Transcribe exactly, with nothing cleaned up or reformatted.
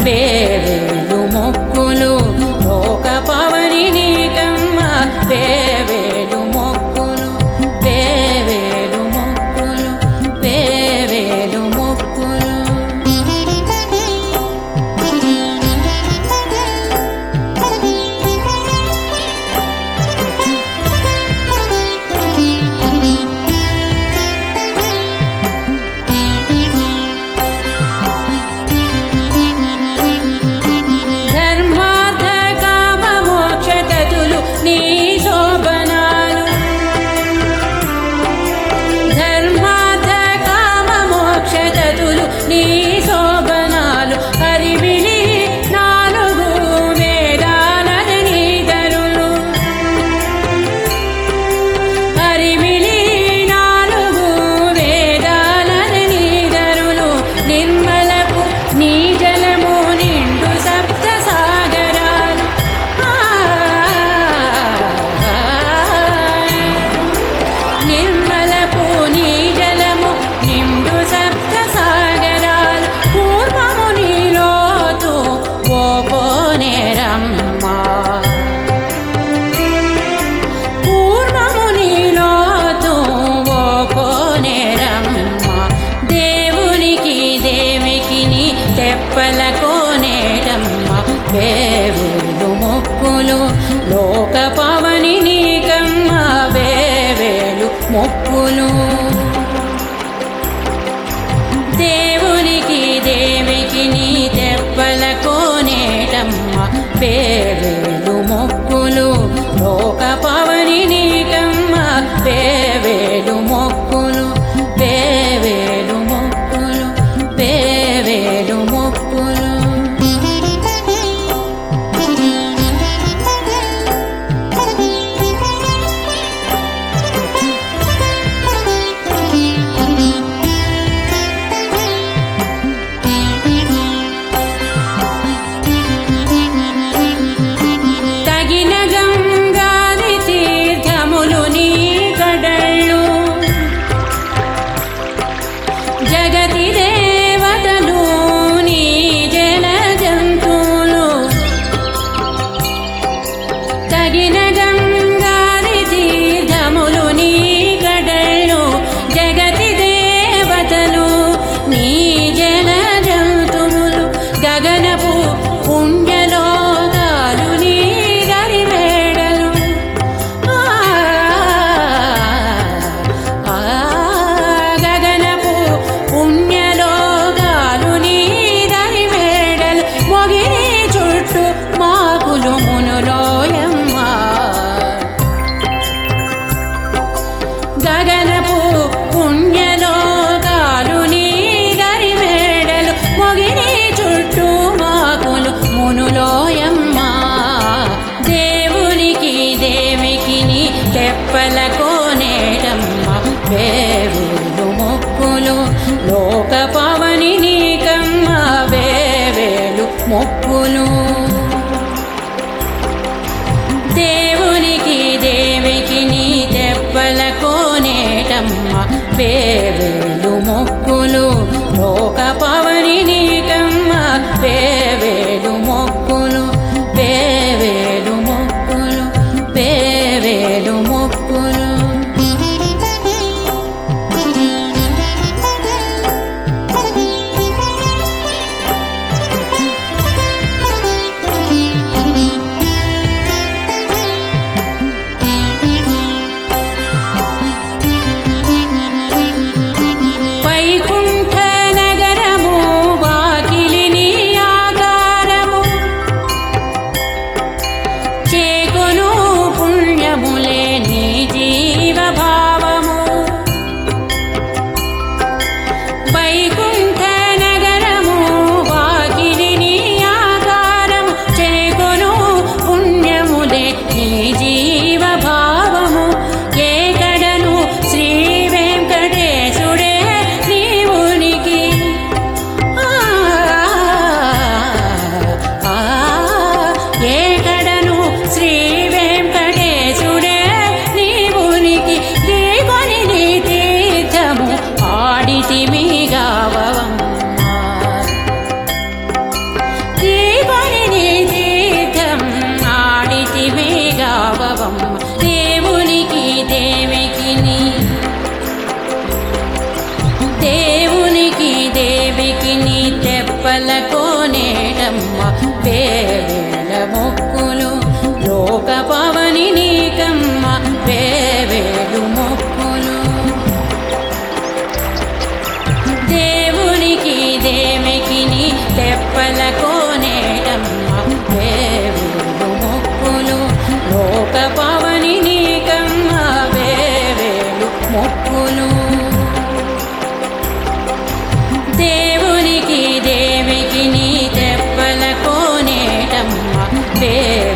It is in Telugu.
వేవేలు మొక్కులు లోక పవని నీకమ్మ వేవేలు మొక్కులు వేవేలు మొక్కులు వేవేలు మొక్కులు వేవేలు మొక్కులు లోక పవని నీకమ్మ వేవేలు మొక్కులు దేవునికి దేవికి నీ తెప్పల కోనేటమ్మ వేవేలు మొక్కులు లోక పవని నీకమ్మ వేవేలు మొక్కులు వేవేలు మొక్కులు వేవేలు మొక్కులు జగతి దేవతలు నీ జన జంతువులు తగిన గంగారి తీర్థములు నీ గడళ్ళు జగతి దేవతలు నీ జన జంతువులు గగనపు పుణ్యలోకాలు నీ గరిమేడలు పుణ్యలోగాలు నీ దరివేడలు మొగిరి చుట్టూ మాకులు మునులోయమ్మ గగనపు పుణ్యలోగాలు నీ దరివేడలు మొగిరి చుట్టూ మాకులు మునులోయమ్మ దేవునికి దేవికి నీ తెప్పల కోనేటమ్మ వేవేలు మొక్కులు లోక పవని నీకమ్మ వేవేలు మొక్కులు దేవునికి దేవికి నీ తెప్పల కోనేటమ్మ వేవేలు మొక్కులు లోక పవని నీకమ్మ వేవేలు మొక్కులు వేవేలు మొక్కులు వేవేలు మొక్కులు వైకుంఠ నగరము వేవేల మొక్కులు లోక పవని నీకమ్మ వేవేలు మొక్కులు దేవునికి దేమికి నీ తెప్పల కోనేటమ్మ వేవేలు మొక్కులు లోక పవని నీకమ్మ వేవేలు మొక్కులు దేవునికి దేవికి నీ తెప్పల కోనేటమ్మ వే